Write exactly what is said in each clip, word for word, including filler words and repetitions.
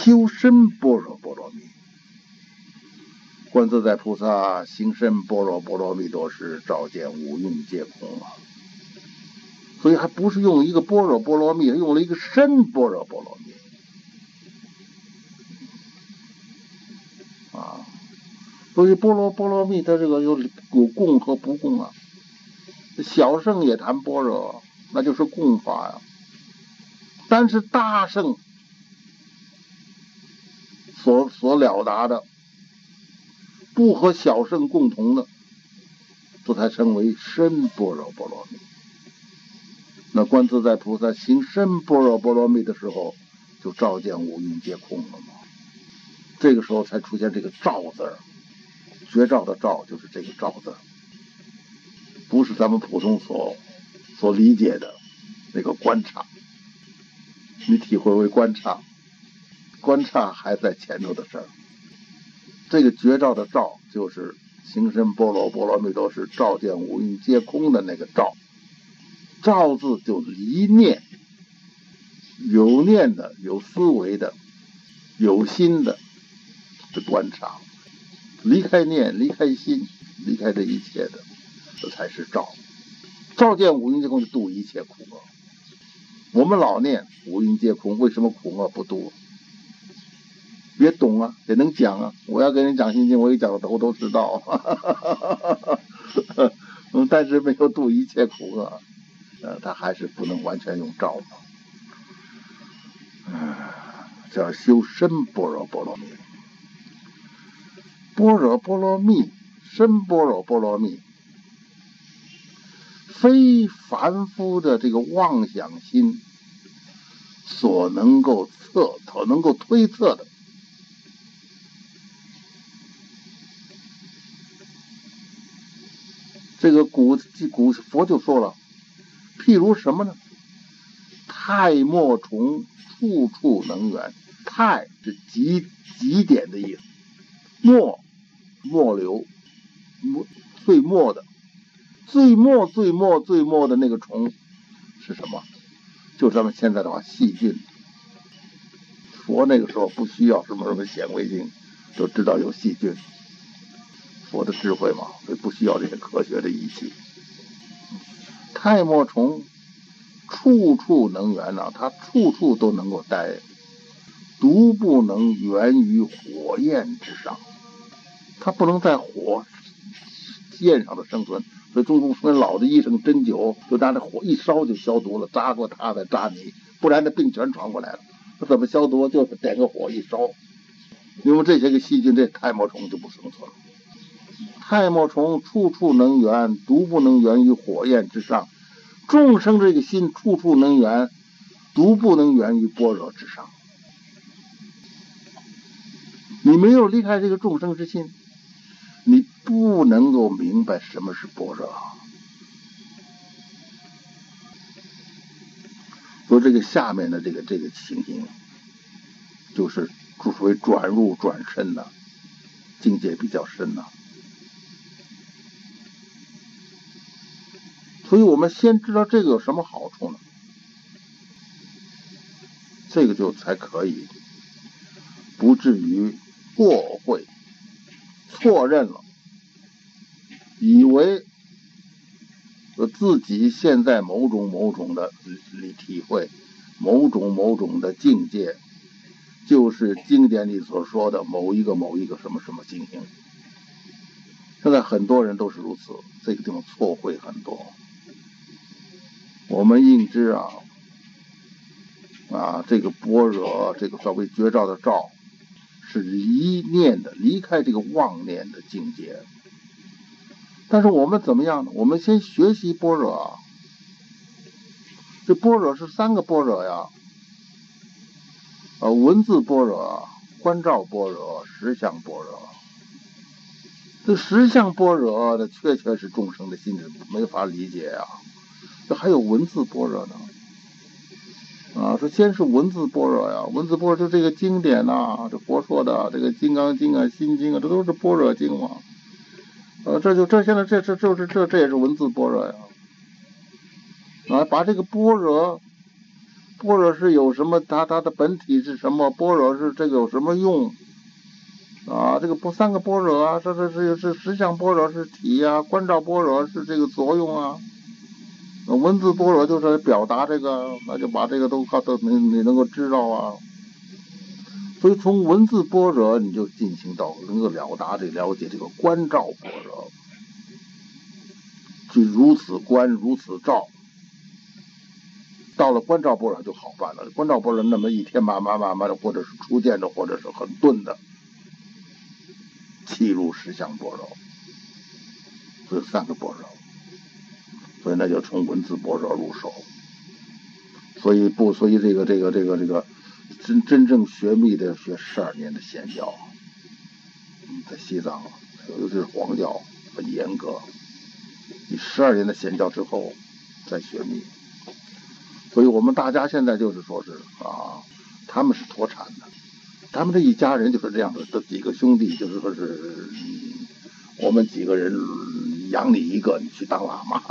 修身般若波罗蜜。观自在菩萨行深般若波罗蜜多时，照见五蕴皆空啊。所以还不是用一个般若波罗蜜，用了一个深般若波罗蜜啊。所以般若波罗蜜它这个有有供和不供啊。小圣也谈般若，那就是供法呀。但是大圣所所了达的，不和小圣共同的，这才称为深般若波罗蜜。那观自在菩萨行深般若波罗蜜的时候，就照见五蕴皆空了嘛。这个时候才出现这个照字儿，绝照的照就是这个照字，不是咱们普通所所理解的那个观察。你体会为观察，观察还在前头的事儿。这个绝照的照就是行深般若波罗蜜多时，照见五蕴皆空的那个照。照字就离念，有念的、有思维的、有心的的观察，离开念、离开心、离开这一切的，这才是照。照见五蕴皆空，就度一切苦厄。我们老念五蕴皆空，为什么苦厄不度？也懂啊，也能讲啊。我要跟人讲心经，我也讲的头头是道，但是没有度一切苦厄。呃，他还是不能完全用照嘛，呃，叫修深般若波罗蜜。般若波罗蜜，深般若波罗蜜，非凡夫的这个妄想心所能够测、所能够推测的。这个古古佛就说了。譬如什么呢？太末虫，处处能源。太是极极点的意思，末末流，最末的，最末最末最末的那个虫是什么？就咱们现在的话，细菌。佛那个时候不需要什么什么显微镜，都知道有细菌。佛的智慧嘛，所以不需要这些科学的仪器。太末虫处处能源呢、啊，它处处都能够待，独不能源于火焰之上，它不能在火焰上的生存。所以中国分老的医生针灸就拿着火一烧就消毒了，扎过他再扎你，不然那病全传过来了。他怎么消毒？就是点个火一烧，因为这些个细菌，这太末虫就不生存了。太末虫处处能源，独不能源于火焰之上。众生这个心处处能源，独不能源于般若之上。你没有离开这个众生之心，你不能够明白什么是般若。说这个下面的这个这个情形，就是属于转入转深的境界比较深的。所以我们先知道这个有什么好处呢？这个就才可以不至于过会错认了，以为自己现在某种某种的体会，某种某种的境界，就是经典里所说的某一个某一个什么什么情形。现在很多人都是如此，这个地方错会很多。我们应知啊，啊，这个般若，这个所谓绝照的照，是离念的，离开这个妄念的境界。但是我们怎么样呢？我们先学习般若啊。这般若是三个般若呀，呃，文字般若、观照般若、实相般若。这实相般若的确确是众生的心智没法理解啊。这还有文字般若呢，啊，这先是文字般若呀，文字般若就这个经典呐、啊，这佛说的这个《金刚经》啊、《心经》啊，这都是般若经嘛，呃，这就这现在这这就是这这也是文字般若呀，啊，把这个般若般若是有什么？它它的本体是什么？般若是这个有什么用？啊，这个不三个般若啊，这这是是实相般若是体啊，观照般若是这个作用啊，文字般若就是表达这个，那就把这个都告诉你，你能够知道啊。所以从文字般若你就进行到能够了达这了解这个观照般若，就如此观如此照。到了观照般若就好办了，观照般若那么一天慢慢慢慢的，或者是初见的，或者是很钝的，契入实相般若，这三个般若，所以那就从文字般若入手。所以不，所以这个这个这个这个真真正学密的学十二年的显教，在西藏，尤其是黄教很严格，你十二年的显教之后再学密。所以我们大家现在就是说是啊，他们是脱产的，他们这一家人就是这样的，这几个兄弟就是说是我们几个人养你一个，你去当喇嘛。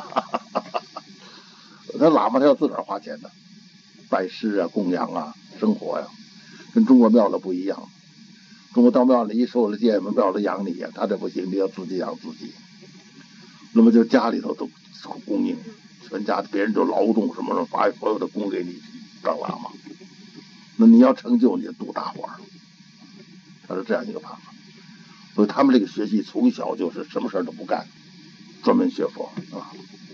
那喇嘛他要自个儿花钱的，拜师啊、供养啊、生活呀、啊，跟中国庙的不一样。中国到庙里一受了戒，庙里养你呀、啊，他这不行，你要自己养自己。那么就家里头都供应。全家别人就劳动什么什么，把所有的供给你当喇嘛。那你要成就，你就度大伙儿。他是这样一个办法。所以他们这个学习从小就是什么事都不干，专门学佛啊。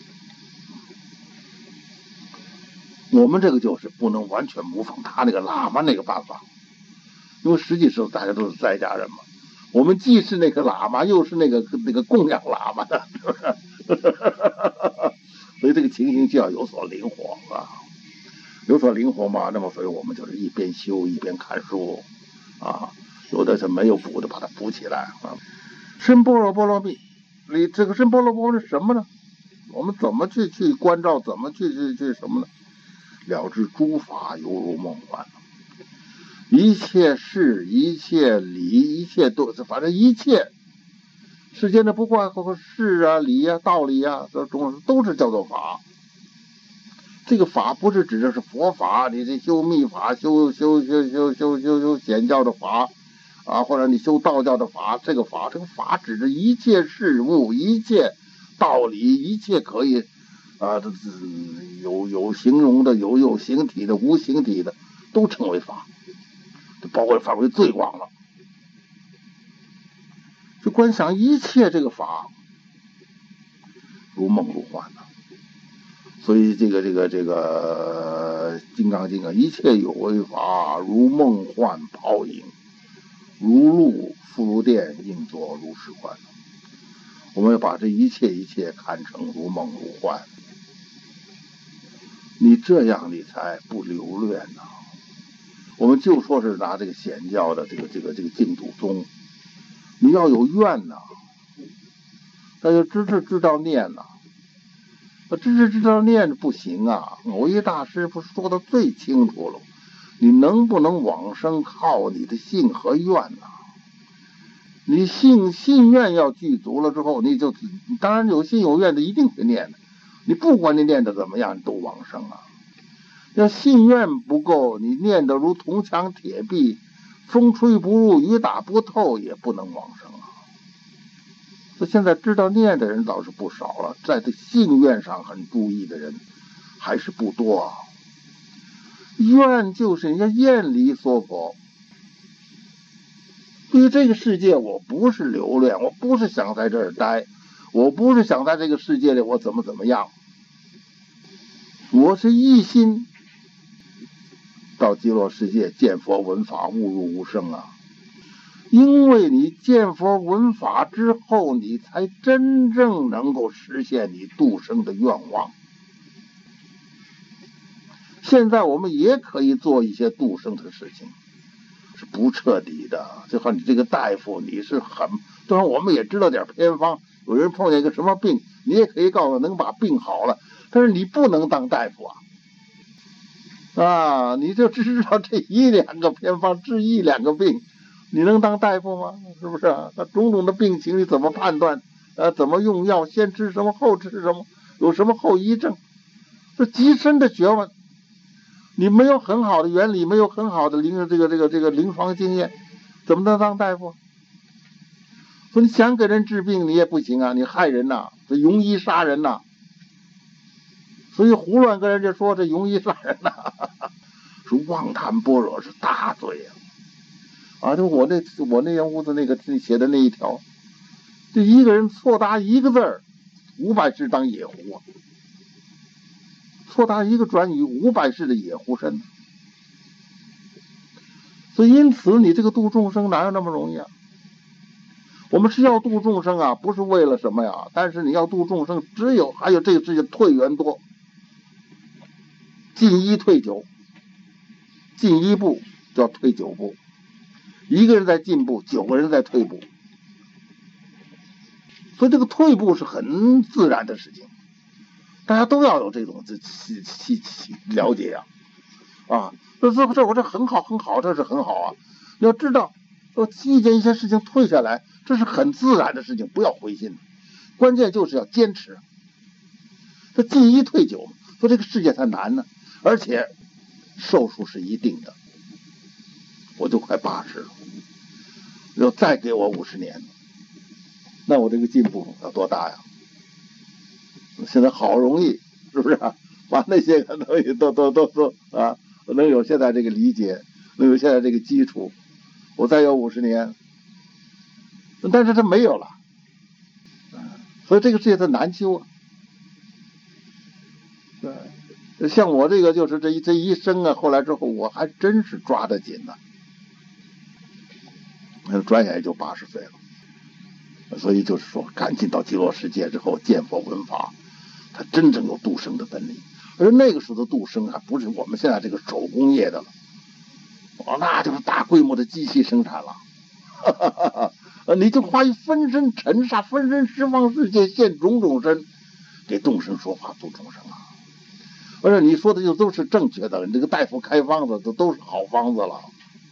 我们这个就是不能完全模仿他那个喇嘛那个办法，因为实际上大家都是在家人嘛。我们既是那个喇嘛，又是那个那个供养喇嘛的，是不是？所以这个情形就要有所灵活啊，有所灵活嘛。那么，所以我们就是一边修一边看书啊，有的是没有补的，把它补起来啊。深般若波罗蜜，你这个深般若波罗蜜是什么呢？我们怎么去去关照？怎么去去去什么呢？了知诸法犹如梦幻，一切事、一切理、一切都，反正一切。世间的不外乎事啊、理啊、道理啊，这种都是叫做法。这个法不是指的是佛法，你这修密法、修修修修修修修显教的法啊，或者你修道教的法，这个法，这个法指的一切事物、一切道理、一切可以啊，这有有形容的、有有形体的、无形体的，都称为法，这包括范围最广了。就观想一切这个法如梦如幻的，所以这个这个这个《金刚经》啊，一切有为法如梦幻泡影，如露复如电，应作如是观。我们要把这一切一切看成如梦如幻，你这样你才不留恋呐、啊。我们就说是拿这个显教的这个这个这个净土宗。你要有愿呐、啊，那就知知知道念呐、啊，知知知道念不行啊。耦一大师不是说的最清楚了？你能不能往生，靠你的信和愿呐、啊。你信信愿要具足了之后，你就当然有信有愿的一定会念的。你不管你念的怎么样，你都往生啊。要信愿不够，你念的如铜墙铁壁。风吹不入，雨打不透，也不能往生啊。所以现在知道念的人倒是不少了，在这信愿上很注意的人还是不多啊。愿就是人家厌离娑婆，对于这个世界，我不是留恋，我不是想在这儿待，我不是想在这个世界里我怎么怎么样，我是一心到极乐世界见佛闻法，悟入无生啊！因为你见佛闻法之后，你才真正能够实现你度生的愿望。现在我们也可以做一些度生的事情，是不彻底的。就好你这个大夫，你是很，当然我们也知道点偏方，有人碰见一个什么病，你也可以告诉能把病好了，但是你不能当大夫啊。啊，你就知道这一两个偏方治一两个病，你能当大夫吗？是不是啊？那种种的病情你怎么判断？呃，怎么用药？先吃什么，后吃什么？有什么后遗症？这极深的学问。 你没有很好的原理，没有很好的临这个这个这个临床经验，怎么能当大夫？说你想给人治病，你也不行啊，你害人呐、啊，这庸医杀人呐、啊，所以胡乱跟人家说这庸医杀人呐、啊，说妄谈般若是大罪啊！啊，就我那我那间屋子那个写的那一条，这一个人错答一个字儿，五百世当野狐啊！错答一个转语，五百世的野狐身。所以因此，你这个度众生哪有那么容易啊？我们是要度众生啊，不是为了什么呀？但是你要度众生，只有还有这个世界退元多，进一退九，进一步叫退九步，一个人在进步，九个人在退步，所以这个退步是很自然的事情，大家都要有这种这去去去了解呀、啊，啊，这这这我这很好很好，这是很好啊，你要知道。说遇见一些事情退下来，这是很自然的事情，不要灰心。关键就是要坚持。这进一退九，说这个世界才难呢，而且寿数是一定的。我就快八十了，要再给我五十年，那我这个进步要多大呀？现在好容易，是不是、啊？把那些个东西都都都都啊，能有现在这个理解，能有现在这个基础。我再有五十年，但是他没有了，所以这个世界它难修啊。对，像我这个就是这一这一生啊，后来之后我还真是抓得紧呐、啊，转眼也就八十岁了。所以就是说，赶紧到极乐世界之后见佛闻法，他真正有度生的本领。而那个时候的度生还不是我们现在这个手工业的了。哦，那就是大规模的机器生产了，哈哈哈哈，你就化一分身尘沙，分身十方世界现种种身，给众生说法度众生啊！而且你说的就都是正确的，你这个大夫开方子都都是好方子了。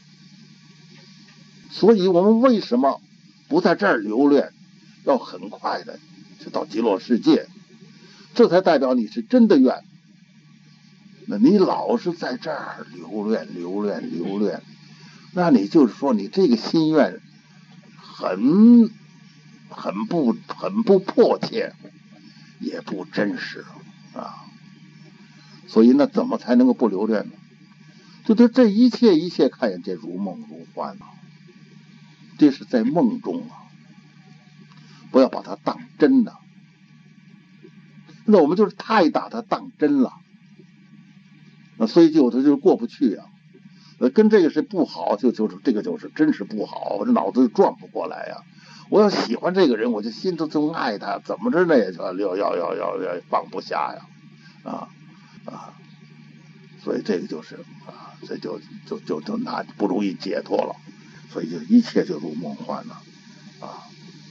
所以我们为什么不在这儿留恋，要很快的就到极乐世界？这才代表你是真的愿。那你老是在这儿留恋留恋留恋，那你就是说你这个心愿很很不很不迫切，也不真实啊。所以那怎么才能够不留恋呢？就对这一切一切看见这如梦如幻啊，这是在梦中啊，不要把它当真的、啊。那我们就是太把它当真了。所以就他就过不去啊，呃，跟这个是不好，就就是这个就是真是不好，我这脑子转不过来呀、啊。我要喜欢这个人，我就心中就爱他，怎么着呢也就要要要要要放不下呀，啊啊，所以这个就是啊，这就就就就难，不容易解脱了，所以就一切就如梦幻了，啊，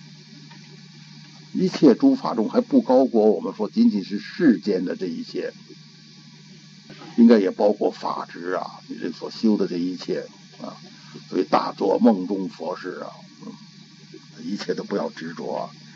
一切诸法中还不高过我们说仅仅是世间的这一切。应该也包括法执啊，你这所修的这一切啊，所以大做梦中佛事啊，嗯，一切都不要执着啊。